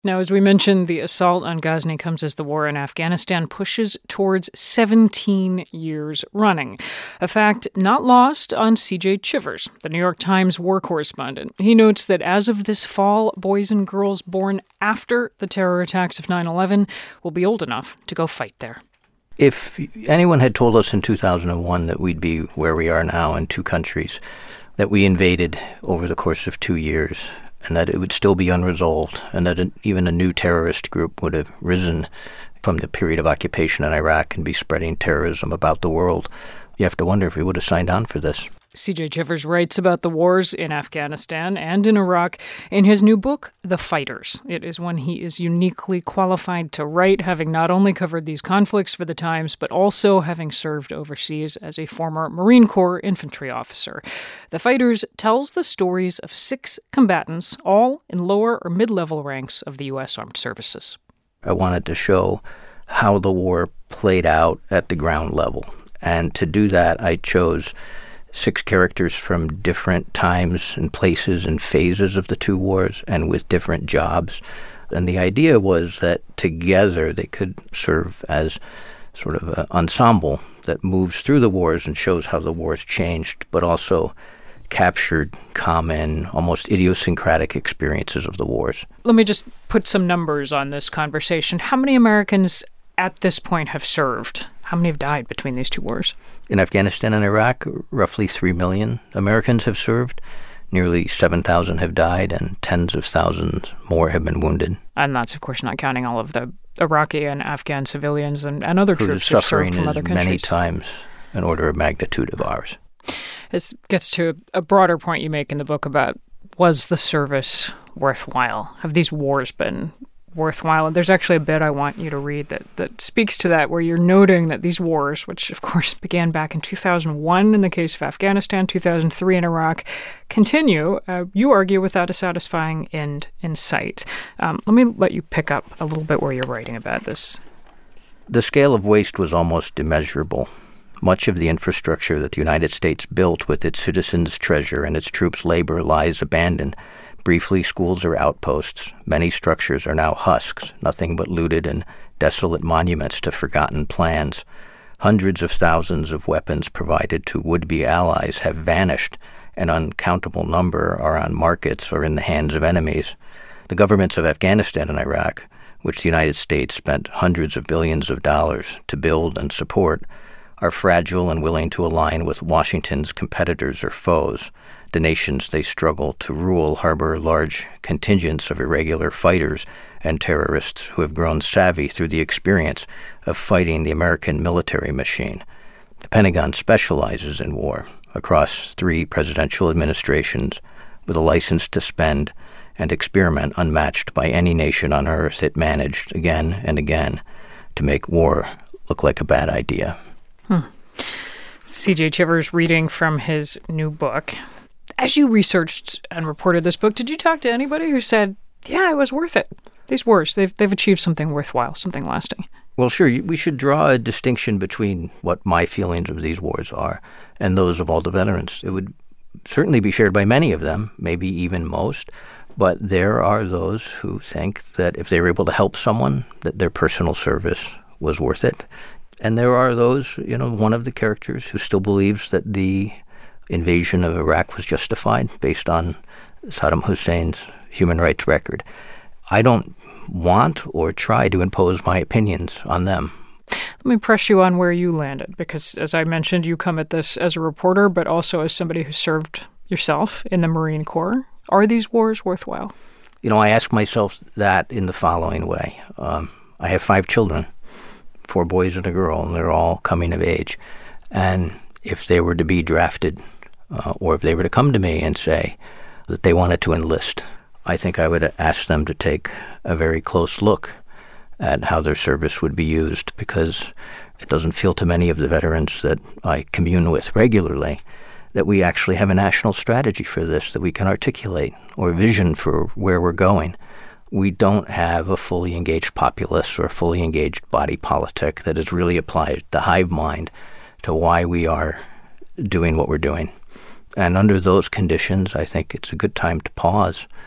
Now, as we mentioned, the assault on Ghazni comes as the war in Afghanistan pushes towards 17 years running. A fact not lost on C.J. Chivers, the New York Times war correspondent. He notes that as of this fall, boys and girls born after the terror attacks of 9/11 will be old enough to go fight there. If anyone had told us in 2001 that we'd be where we are now in two countries, that we invaded over the course of 2 years, and that it would still be unresolved, and that even a new terrorist group would have risen from the period of occupation in Iraq and be spreading terrorism about the world, you have to wonder if we would have signed on for this. C.J. Chivers writes about the wars in Afghanistan and in Iraq in his new book, The Fighters. It is one he is uniquely qualified to write, having not only covered these conflicts for the Times, but also having served overseas as a former Marine Corps infantry officer. The Fighters tells the stories of 6 combatants, all in lower or mid-level ranks of the U.S. Armed Services. I wanted to show how the war played out at the ground level. And to do that, I chose 6 characters from different times and places and phases of the two wars and with different jobs. And the idea was that together they could serve as sort of an ensemble that moves through the wars and shows how the wars changed, but also captured common, almost idiosyncratic experiences of the wars. Let me just put some numbers on this conversation. How many Americans at this point have served? How many have died between these two wars? In Afghanistan and Iraq, roughly 3 million Americans have served. Nearly 7,000 have died, and tens of thousands more have been wounded. And that's, of course, not counting all of the Iraqi and Afghan civilians and other troops who served from other countries. Many times an order of magnitude of ours. This gets to a broader point you make in the book about, was the service worthwhile? Have these wars been worthwhile? And there's actually a bit I want you to read that speaks to that, where you're noting that these wars, which of course began back in 2001 in the case of Afghanistan, 2003 in Iraq, continue, you argue, without a satisfying end in sight. Let me let you pick up a little bit where you're writing about this. The scale of waste was almost immeasurable. Much of the infrastructure that the United States built with its citizens' treasure and its troops' labor lies abandoned. Briefly, schools are outposts. Many structures are now husks, nothing but looted and desolate monuments to forgotten plans. Hundreds of thousands of weapons provided to would-be allies have vanished. An uncountable number are on markets or in the hands of enemies. The governments of Afghanistan and Iraq, which the United States spent hundreds of billions of dollars to build and support, are fragile and willing to align with Washington's competitors or foes. The nations they struggle to rule harbor large contingents of irregular fighters and terrorists who have grown savvy through the experience of fighting the American military machine. The Pentagon specializes in war across 3 presidential administrations with a license to spend and experiment unmatched by any nation on earth. It managed again and again to make war look like a bad idea. C.J. Chivers reading from his new book. As you researched and reported this book, did you talk to anybody who said, yeah, it was worth it? These wars, they've achieved something worthwhile, something lasting. Well, sure. We should draw a distinction between what my feelings of these wars are and those of all the veterans. It would certainly be shared by many of them, maybe even most. But there are those who think that if they were able to help someone, that their personal service was worth it. And there are those, one of the characters who still believes that the invasion of Iraq was justified based on Saddam Hussein's human rights record. I don't want or try to impose my opinions on them. Let me press you on where you landed, because as I mentioned, you come at this as a reporter, but also as somebody who served yourself in the Marine Corps. Are these wars worthwhile? I ask myself that in the following way. I have 5 children, 4 boys and a girl, and they're all coming of age. And if they were to be drafted, or if they were to come to me and say that they wanted to enlist, I think I would ask them to take a very close look at how their service would be used, because it doesn't feel to many of the veterans that I commune with regularly that we actually have a national strategy for this that we can articulate, or vision for where we're going. We don't have a fully engaged populace or a fully engaged body politic that has really applied the hive mind to why we are doing what we're doing. And under those conditions, I think it's a good time to pause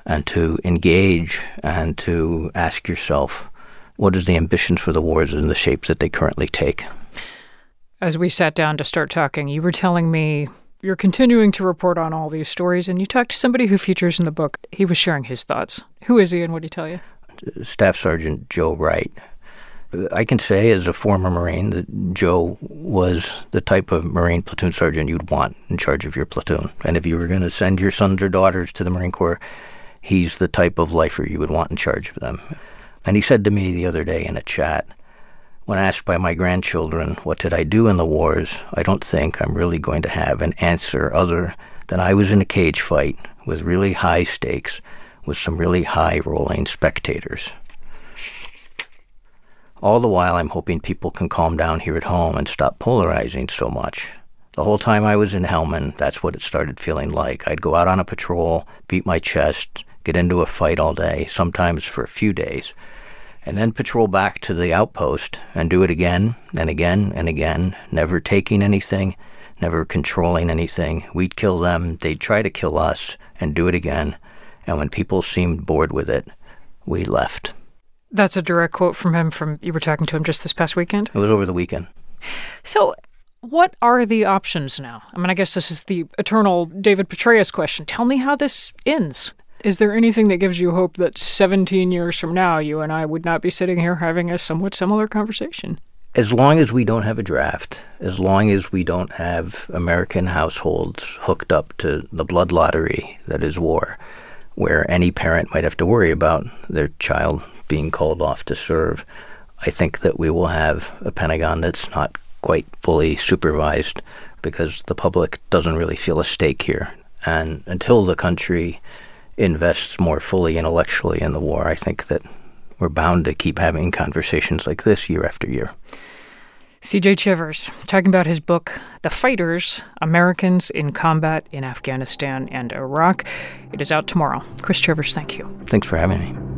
and to engage and to ask yourself, what is the ambitions for the wars in the shape that they currently take? As we sat down to start talking, you were telling me you're continuing to report on all these stories, and you talked to somebody who features in the book. He was sharing his thoughts. Who is he, and what did he tell you? Staff Sergeant Joe Wright. I can say as a former Marine that Joe was the type of Marine platoon sergeant you'd want in charge of your platoon. And if you were going to send your sons or daughters to the Marine Corps, he's the type of lifer you would want in charge of them. And he said to me the other day in a chat, when asked by my grandchildren, what did I do in the wars, I don't think I'm really going to have an answer other than I was in a cage fight with really high stakes, with some really high-rolling spectators. All the while, I'm hoping people can calm down here at home and stop polarizing so much. The whole time I was in Helmand, that's what it started feeling like. I'd go out on a patrol, beat my chest, get into a fight all day, sometimes for a few days, and then patrol back to the outpost and do it again and again and again, never taking anything, never controlling anything. We'd kill them, they'd try to kill us, and do it again. And when people seemed bored with it, we left. That's a direct quote from him you were talking to him just this past weekend? It was over the weekend. So what are the options now? I mean, I guess this is the eternal David Petraeus question. Tell me how this ends. Is there anything that gives you hope that 17 years from now, you and I would not be sitting here having a somewhat similar conversation? As long as we don't have a draft, as long as we don't have American households hooked up to the blood lottery that is war, where any parent might have to worry about their child being called off to serve, I think that we will have a Pentagon that's not quite fully supervised because the public doesn't really feel a stake here. And until the country invests more fully intellectually in the war, I think that we're bound to keep having conversations like this year after year. C.J. Chivers, talking about his book, The Fighters, Americans in Combat in Afghanistan and Iraq. It is out tomorrow. Chris Chivers, thank you. Thanks for having me.